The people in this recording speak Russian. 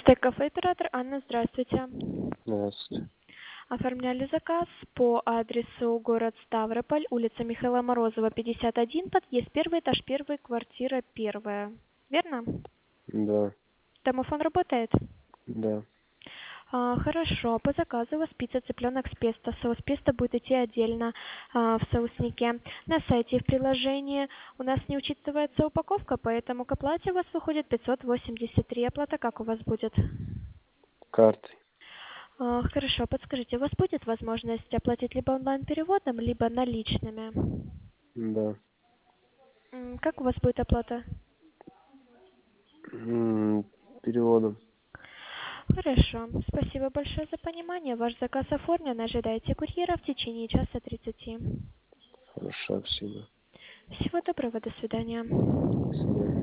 Стейк-кафе оператор Анна, здравствуйте. Здравствуйте. Оформляли заказ по адресу город Ставрополь, улица Михаила Морозова, 51, подъезд 1, этаж 1, квартира 1. Верно? Да, Домофон работает? да. Хорошо. По заказу у вас пицца цыпленок с песто. Соус песто будет идти отдельно в соуснике. На сайте и в приложении у нас не учитывается упаковка, поэтому к оплате у вас выходит 583. Оплата как у вас будет? Картой. Хорошо, подскажите, у вас будет возможность оплатить либо онлайн-переводом, либо наличными? Да. Как у вас будет оплата? Переводом. Хорошо, спасибо большое за понимание. Ваш заказ оформлен, ожидайте курьера в течение часа 30. Хорошо, спасибо. Всего доброго, до свидания. До свидания.